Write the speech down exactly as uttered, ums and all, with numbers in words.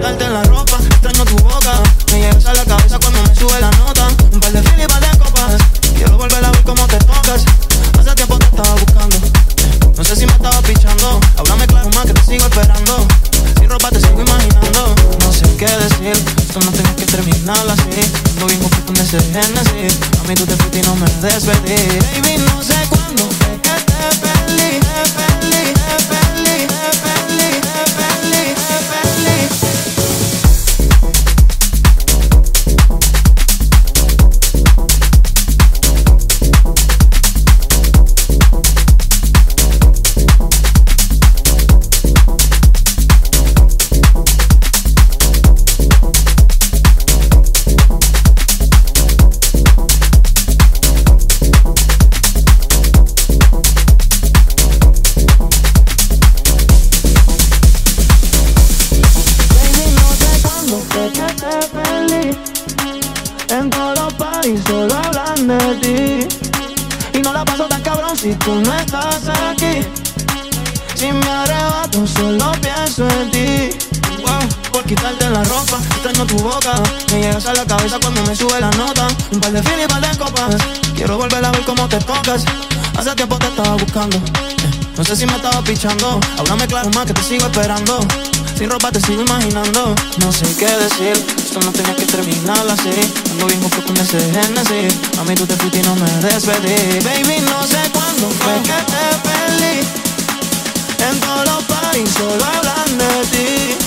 quitarte la ropa, extraño tu boca. Me llegas a la cabeza cuando me sube la nota. Un par de fil y par de copas. Quiero volver a ver cómo te tocas. Hace tiempo te estaba buscando. No sé si me estaba pichando. Háblame claro más que te sigo esperando. Sin ropa te sigo imaginando. No sé qué decir, esto no tengo que terminar así. Lo mismo que con ese Genesis. A mí tú te fuiste y no me despedí. Baby, no sé cuándo fue que te perdí. Te perdí, te perdí, te perdí, te perdí, te perdí. Solo hablan de ti y no la paso tan cabrón si tú no estás aquí. Si me arrebato solo pienso en ti. Wow, por quitarte la ropa, extraño tu boca. Me llegas a la cabeza cuando me sube la nota. Un par de fil y par de copas. Quiero volver a ver cómo te tocas. Hace tiempo te estaba buscando. No sé si me estaba pichando. Háblame claro más que te sigo esperando. Sin ropa te sigo imaginando. No sé qué decir, esto no tenía que terminar así. Ando bien que con ese Genesis. A mí tú te fuiste y no me despedí. Baby, no sé cuándo fue que te perdí. En todos los paris solo hablan de ti